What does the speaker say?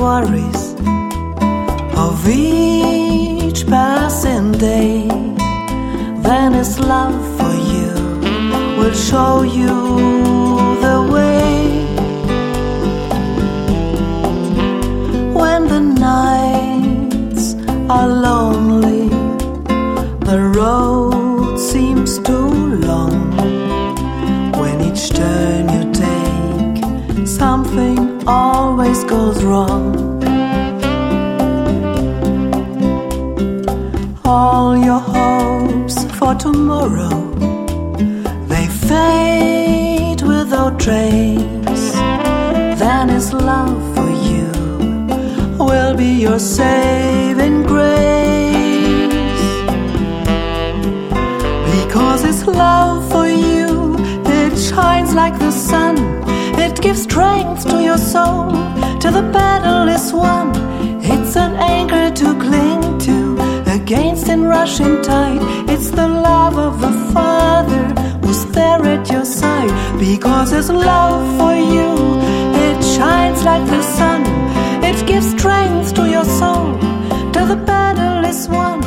worries of each passing day. Then His love for you will show you the way. When the nights are lonely, the road seems too long. When each turn you take, something always goes wrong. All your hopes for tomorrow, they fade without trace. Then His love for you will be your saving grace. Because His love for you, it shines like the sun. It gives strength to your soul till the battle is won. It's an anchor to cling to against an rushing tide. It's the love of the Father who's there at your side. Because His love for you, it shines like the sun. It gives strength to your soul till the battle is won.